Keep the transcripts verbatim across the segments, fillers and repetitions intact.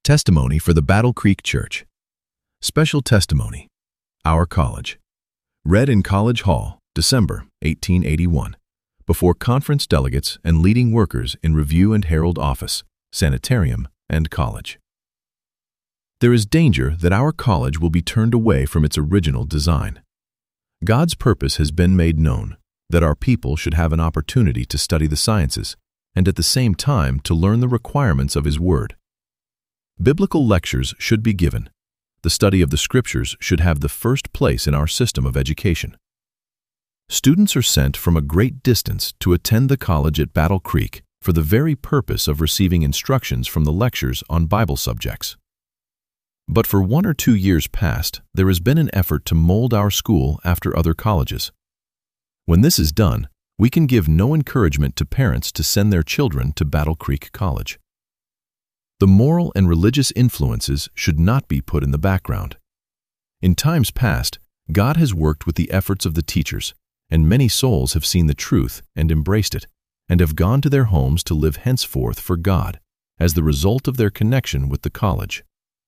Testimony for the Battle Creek Church. Special Testimony. Our College. Read in College Hall, December eighteen eighty-one, before conference delegates and leading workers in Review and Herald Office, Sanitarium, and College. There is danger that our college will be turned away from its original design. God's purpose has been made known, that our people should have an opportunity to study the sciences and at the same time to learn the requirements of His Word. Biblical lectures should be given. The study of the Scriptures should have the first place in our system of education. Students are sent from a great distance to attend the college at Battle Creek for the very purpose of receiving instructions from the lectures on Bible subjects. But for one or two years past, there has been an effort to mold our school after other colleges. When this is done, we can give no encouragement to parents to send their children to Battle Creek College. The moral and religious influences should not be put in the background. In times past, God has worked with the efforts of the teachers, and many souls have seen the truth and embraced it, and have gone to their homes to live henceforth for God, as the result of their connection with the college.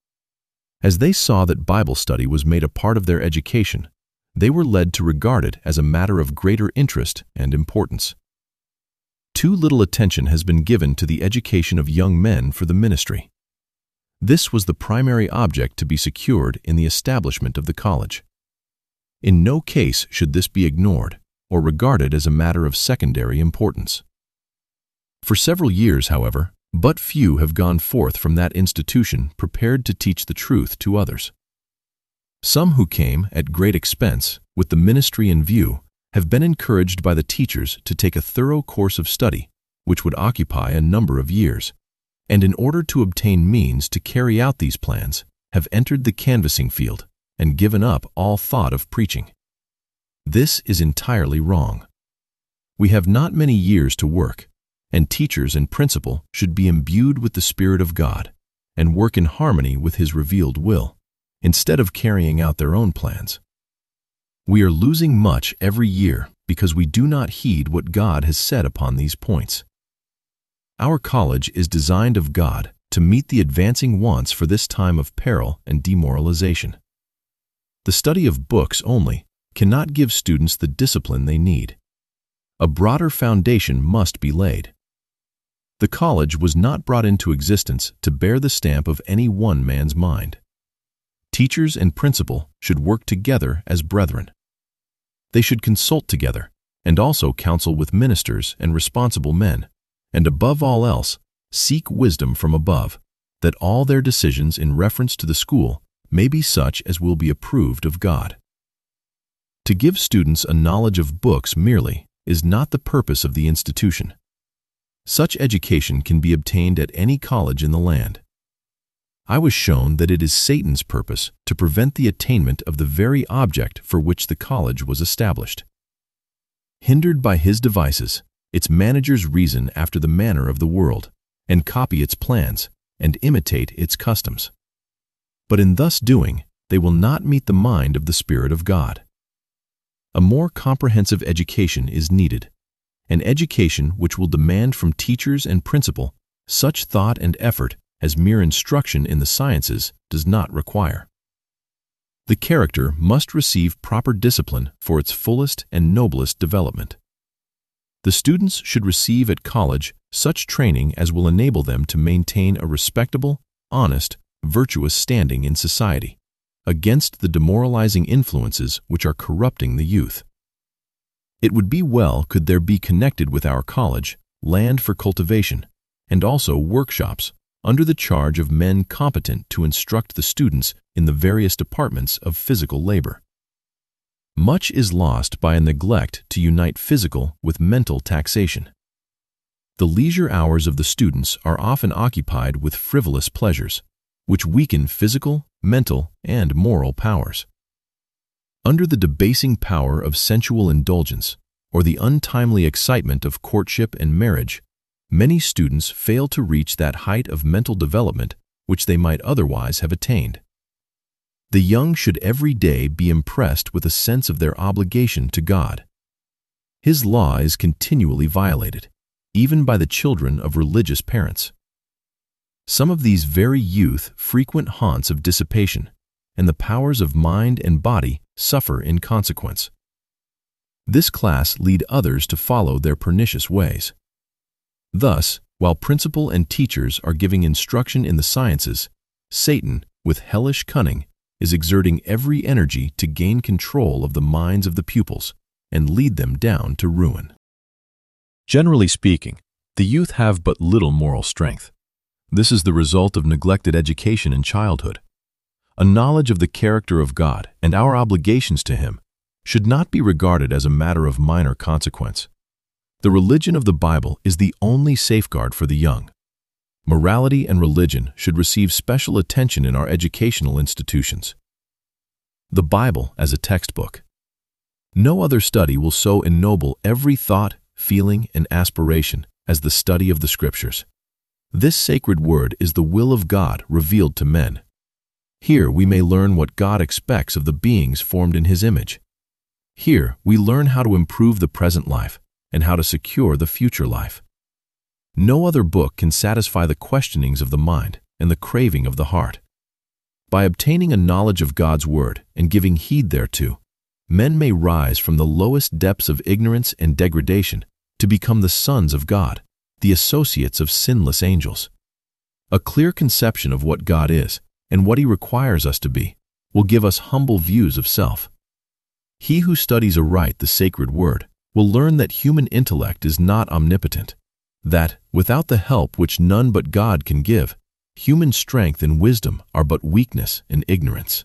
As they saw that Bible study was made a part of their education, they were led to regard it as a matter of greater interest and importance. Too little attention has been given to the education of young men for the ministry. This was the primary object to be secured in the establishment of the college. In no case should this be ignored or regarded as a matter of secondary importance. For several years, however, but few have gone forth from that institution prepared to teach the truth to others. Some who came at great expense with the ministry in view have been encouraged by the teachers to take a thorough course of study, which would occupy a number of years, and in order to obtain means to carry out these plans, have entered the canvassing field and given up all thought of preaching. This is entirely wrong. We have not many years to work, and teachers and principal should be imbued with the Spirit of God and work in harmony with His revealed will, instead of carrying out their own plans. We are losing much every year because we do not heed what God has said upon these points. Our college is designed of God to meet the advancing wants for this time of peril and demoralization. The study of books only cannot give students the discipline they need. A broader foundation must be laid. The college was not brought into existence to bear the stamp of any one man's mind. Teachers and principal should work together as brethren. They should consult together and also counsel with ministers and responsible men, and above all else, seek wisdom from above, that all their decisions in reference to the school may be such as will be approved of God. To give students a knowledge of books merely is not the purpose of the institution. Such education can be obtained at any college in the land. I was shown that it is Satan's purpose to prevent the attainment of the very object for which the college was established. Hindered by his devices, its managers reason after the manner of the world, and copy its plans, and imitate its customs. But in thus doing, they will not meet the mind of the Spirit of God. A more comprehensive education is needed, an education which will demand from teachers and principal such thought and effort as mere instruction in the sciences does not require. The character must receive proper discipline for its fullest and noblest development. The students should receive at college such training as will enable them to maintain a respectable, honest, virtuous standing in society, against the demoralizing influences which are corrupting the youth. It would be well could there be connected with our college land for cultivation, and also workshops, under the charge of men competent to instruct the students in the various departments of physical labor. Much is lost by a neglect to unite physical with mental taxation. The leisure hours of the students are often occupied with frivolous pleasures, which weaken physical, mental, and moral powers. Under the debasing power of sensual indulgence, or the untimely excitement of courtship and marriage, many students fail to reach that height of mental development which they might otherwise have attained. The young should every day be impressed with a sense of their obligation to God. His law is continually violated, even by the children of religious parents. Some of these very youth frequent haunts of dissipation, and the powers of mind and body suffer in consequence. This class lead others to follow their pernicious ways. Thus, while principal and teachers are giving instruction in the sciences, Satan, with hellish cunning, is exerting every energy to gain control of the minds of the pupils and lead them down to ruin. Generally speaking, the youth have but little moral strength. This is the result of neglected education in childhood. A knowledge of the character of God and our obligations to Him should not be regarded as a matter of minor consequence. The religion of the Bible is the only safeguard for the young. Morality and religion should receive special attention in our educational institutions. The Bible as a textbook. No other study will so ennoble every thought, feeling, and aspiration as the study of the Scriptures. This sacred word is the will of God revealed to men. Here we may learn what God expects of the beings formed in His image. Here we learn how to improve the present life and how to secure the future life. No other book can satisfy the questionings of the mind and the craving of the heart. By obtaining a knowledge of God's word and giving heed thereto, men may rise from the lowest depths of ignorance and degradation to become the sons of God, the associates of sinless angels. A clear conception of what God is and what He requires us to be will give us humble views of self. He who studies aright the sacred word will learn that human intellect is not omnipotent, that, without the help which none but God can give, human strength and wisdom are but weakness and ignorance.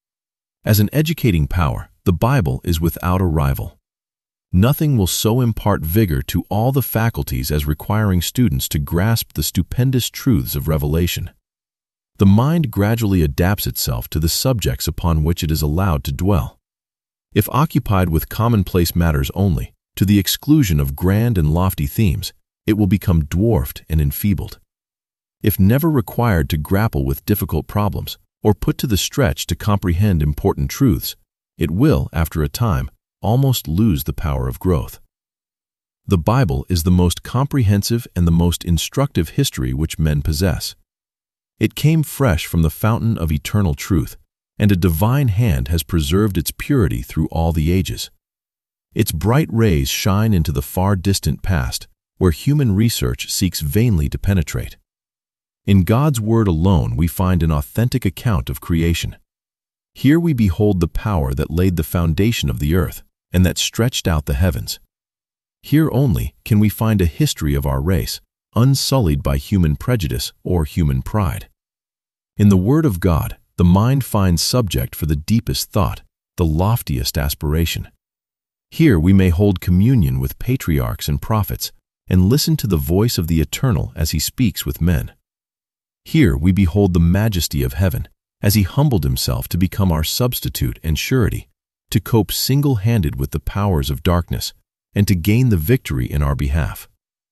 As an educating power, the Bible is without a rival. Nothing will so impart vigor to all the faculties as requiring students to grasp the stupendous truths of revelation. The mind gradually adapts itself to the subjects upon which it is allowed to dwell. If occupied with commonplace matters only, to the exclusion of grand and lofty themes, it will become dwarfed and enfeebled. If never required to grapple with difficult problems or put to the stretch to comprehend important truths, it will, after a time, almost lose the power of growth. The Bible is the most comprehensive and the most instructive history which men possess. It came fresh from the fountain of eternal truth, and a divine hand has preserved its purity through all the ages. Its bright rays shine into the far distant past, where human research seeks vainly to penetrate. In God's Word alone we find an authentic account of creation. Here we behold the power that laid the foundation of the earth and that stretched out the heavens. Here only can we find a history of our race, unsullied by human prejudice or human pride. In the Word of God, the mind finds subject for the deepest thought, the loftiest aspiration. Here we may hold communion with patriarchs and prophets and listen to the voice of the Eternal as He speaks with men. Here we behold the majesty of heaven as He humbled Himself to become our substitute and surety, to cope single-handed with the powers of darkness and to gain the victory in our behalf.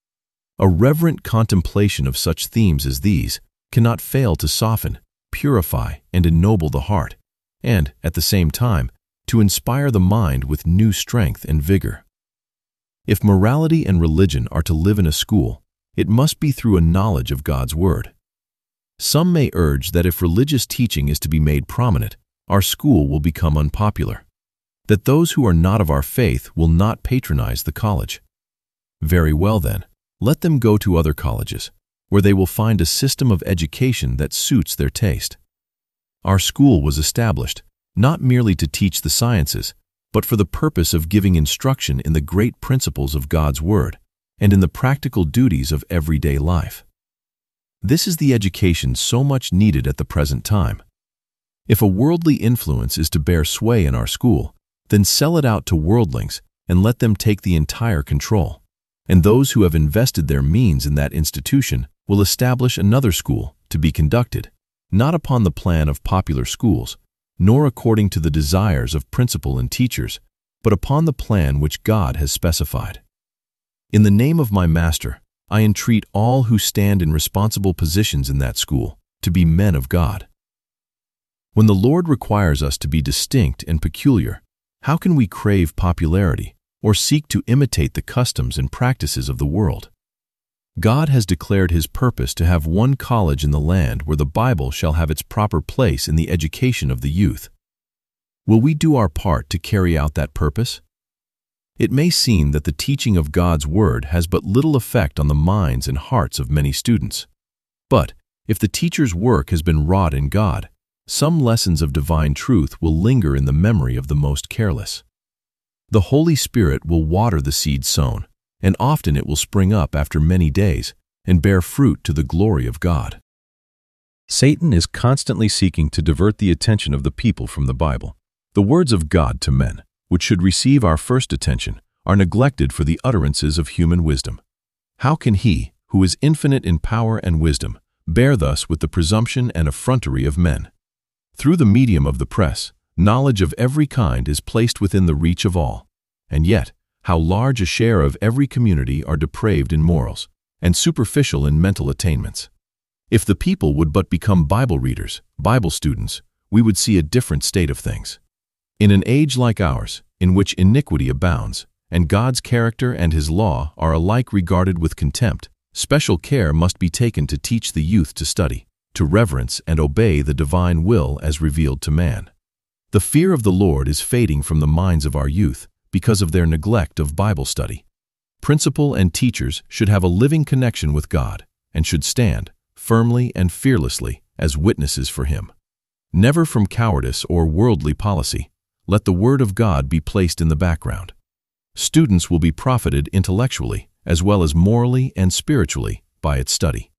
A reverent contemplation of such themes as these cannot fail to soften, purify, and ennoble the heart, and, at the same time, to inspire the mind with new strength and vigor. If morality and religion are to live in a school, it must be through a knowledge of God's Word. Some may urge that if religious teaching is to be made prominent, our school will become unpopular, that those who are not of our faith will not patronize the college. Very well then, let them go to other colleges, where they will find a system of education that suits their taste. Our school was established not merely to teach the sciences, but for the purpose of giving instruction in the great principles of God's Word and in the practical duties of everyday life. This is the education so much needed at the present time. If a worldly influence is to bear sway in our school, then sell it out to worldlings and let them take the entire control, and those who have invested their means in that institution will establish another school to be conducted, not upon the plan of popular schools, nor according to the desires of principal and teachers, but upon the plan which God has specified. In the name of my Master, I entreat all who stand in responsible positions in that school to be men of God. When the Lord requires us to be distinct and peculiar, how can we crave popularity or seek to imitate the customs and practices of the world? God has declared His purpose to have one college in the land where the Bible shall have its proper place in the education of the youth. Will we do our part to carry out that purpose? It may seem that the teaching of God's Word has but little effect on the minds and hearts of many students. But if the teacher's work has been wrought in God, some lessons of divine truth will linger in the memory of the most careless. The Holy Spirit will water the seed sown, and often it will spring up after many days and bear fruit to the glory of God. Satan is constantly seeking to divert the attention of the people from the Bible. The words of God to men, which should receive our first attention, are neglected for the utterances of human wisdom. How can He, who is infinite in power and wisdom, bear thus with the presumption and effrontery of men? Through the medium of the press, knowledge of every kind is placed within the reach of all, and yet, how large a share of every community are depraved in morals and superficial in mental attainments. If the people would but become Bible readers, Bible students, we would see a different state of things. In an age like ours, in which iniquity abounds, and God's character and His law are alike regarded with contempt, special care must be taken to teach the youth to study, to reverence and obey the divine will as revealed to man. The fear of the Lord is fading from the minds of our youth because of their neglect of Bible study. Principal and teachers should have a living connection with God and should stand, firmly and fearlessly, as witnesses for Him. Never from cowardice or worldly policy, let the Word of God be placed in the background. Students will be profited intellectually as well as morally and spiritually by its study.